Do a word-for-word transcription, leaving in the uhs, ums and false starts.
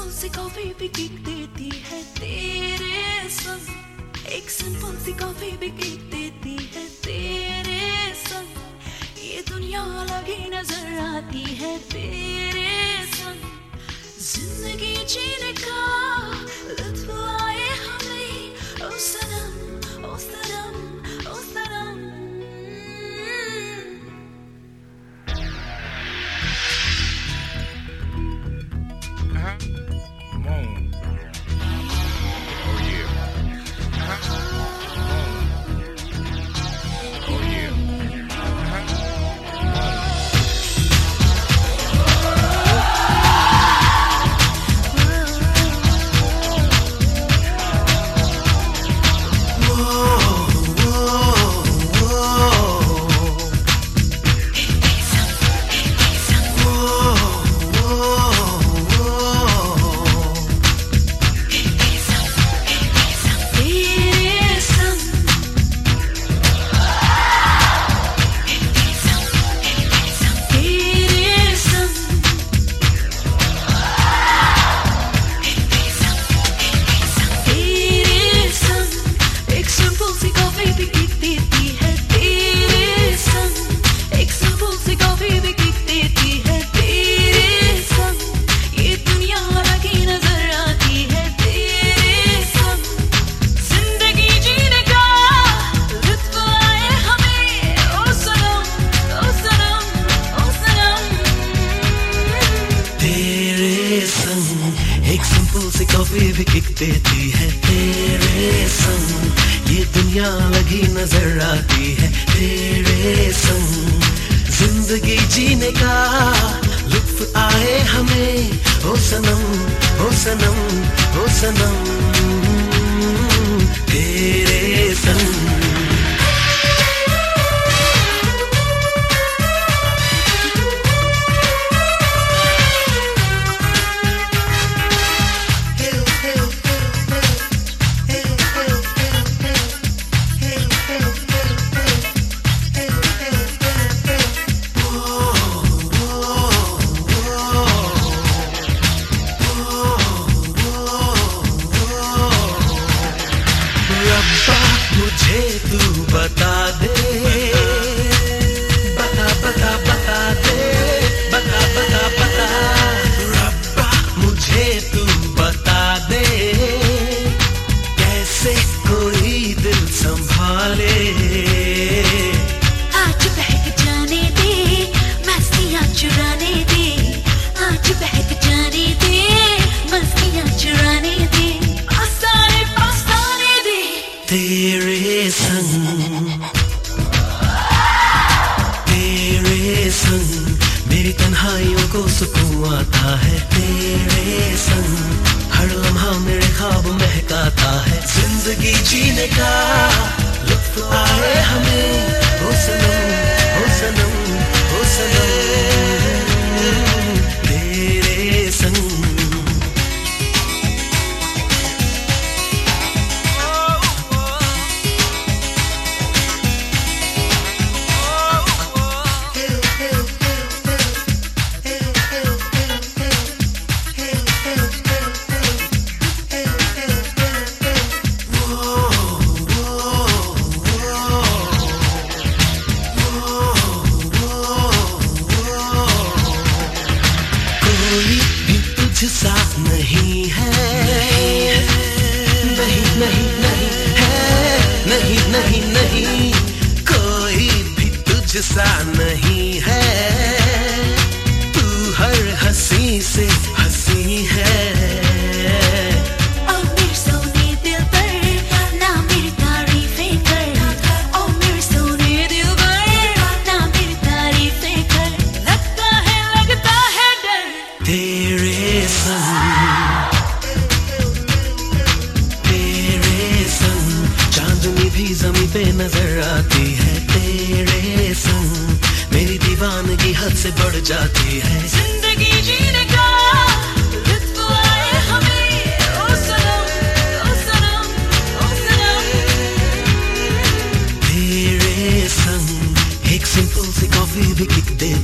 सी coffee भी kick देती है तेरे संग। एक सिंपल सी कॉफी भी किक देती है तेरे संग। ये दुनिया अलग ही नजर आती है तेरे संग। जिंदगी जीने का लुत्फ आए हमें ओ सनम ओ सनम ओ सनम। एक सिंपल सी कॉफी भी किक देती है तेरे संग। ये दुनिया लगी नजर आती है तेरे संग। जिंदगी जीने का लुत्फ आए हमें ओ सनम ओ सनम ओ सनम तेरे संग। मुझे तू बता दे, बता बता बता दे, बता बता बता रब्बा मुझे तू बता दे, कैसे कोई दिल संभाले। आज बहक जाने दे, मस्तियाँ चुराने दे, आज बहक जाने दे, मस्तियाँ चुराने दे, आसाने पासाने दे तेरे संग, तेरे संग मेरी तन्हाइयों को सुकून आता है तेरे संग। हर लम्हा मेरे ख्वाब महकाता है। जिंदगी जीने का लुत्फ आए हमें ओ सनम ओ सनम ओ सनम तेरे संग। सा नहीं है, नहीं नहीं नहीं है, नहीं नहीं नहीं कोई भी तुझसा नहीं है। तू हर हंसी से हंसी है। ओ मेरे सोने दिल पर ना मेरी तारीफें कर, ओ मेरे सोने दिल पर ना मेरी तारीफें कर, लगता है लगता है डर तेरे संग, तेरे संग चांदनी भी ज़मीं पे नजर आती है तेरे संग। मेरी दीवानगी हद से बढ़ जाती है। जिंदगी जीने का लुत्फ आए हमें ओ सनम ओ सनम ओ सनम तेरे संग। एक सिंपल सी कॉफी भी किक दे